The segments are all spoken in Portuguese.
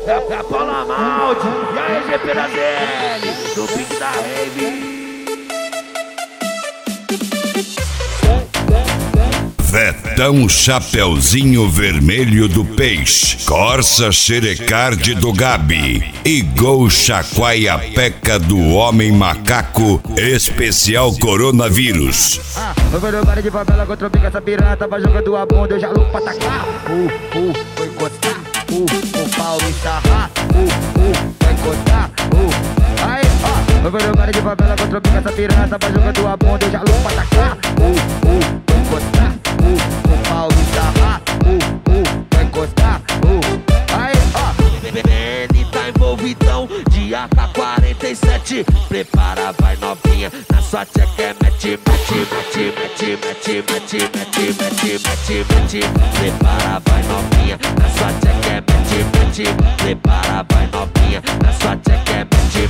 É Paula Maldi e a EGP da ZL, do pique da Rave. Vetão Chapeuzinho Vermelho do Peixe, Corsa Xerecard do Gabi e Gol Chacoalha Peca do Homem Macaco, especial coronavírus. Eu vou no bar de favela contra o pica, essa piranha tava jogando a bunda, eu já louco pra atacar. Foi encostar, o pau me sarrar, vai encostar, aí, ó. Eu vou no bar de favela contra o pica, essa piranha tava jogando a bunda, eu já louco pra atacar. Vai encostar, o pau me sarrar, vai encostar, aí, ó. Benny tá envolvidão de AK-47. Prepara, vai novinha, na sua tcheca mete. Prepara, vai novinha, na sua tcheca mete. Prepara, vai novinha, na sua tcheca mete.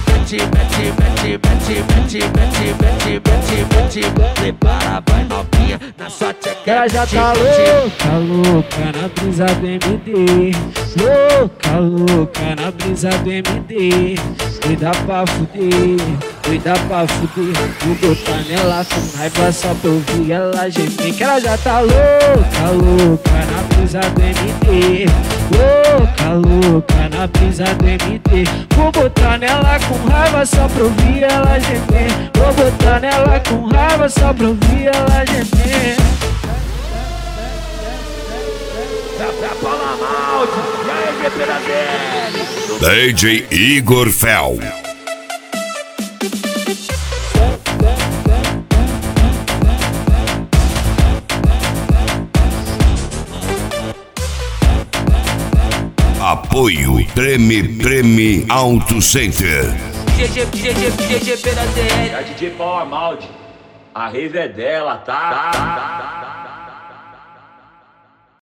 Prepara, vai novinha, na sua tcheca. Ela já tá louca na brisa do MD. Louca na brisa do MD. Doida pra fuder. Vou botar nela com raiva só pra ouvir ela gemer. Que ela já tá louca na brisa do MD. Louca na brisa do MD. Vou botar nela com raiva só pra ouvir ela gemer. Vou botar nela com raiva só pra ouvir ela gemer. É Paula Maldi e a EGP da ZL. DJ Igor Fel. Apoio Treme Auto Center. GGP da ZL. A DJ Paula Maldi, a rave é dela, tá?